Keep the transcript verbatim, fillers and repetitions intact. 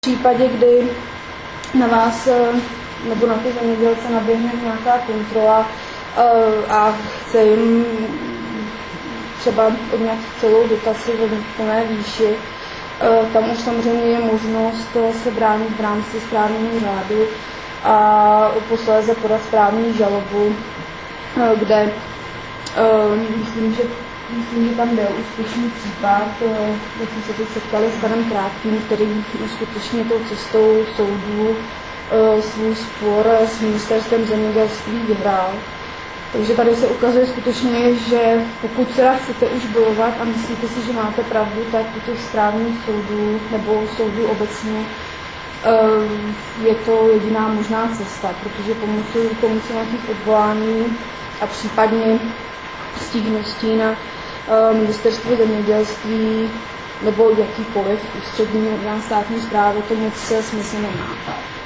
V případě, kdy na vás nebo na ty zemědělce naběhne nějaká kontrola a chce jim třeba odňat celou dotaci ve plné výši, tam už samozřejmě je možnost se bránit v rámci správního řádu a posléze podat správní žalobu, kde myslím, že, myslím, že tam byl úspěšný případ, jak jsme se teď setkali s panem Krátkým, který skutečně tou cestou soudů svůj spor s ministerstvem zemědělství vyhrál. Takže tady se ukazuje skutečně, že pokud teda chcete už bojovat a myslíte si, že máte pravdu, tak u těch správních soudů nebo soudů obecně je to jediná možná cesta, protože pomocí, pomocí nějakých odvolání a případně stížností na ministerstvo zemědělství nebo jakýkoliv ústřední orgán státní správy to moc smysl nemá.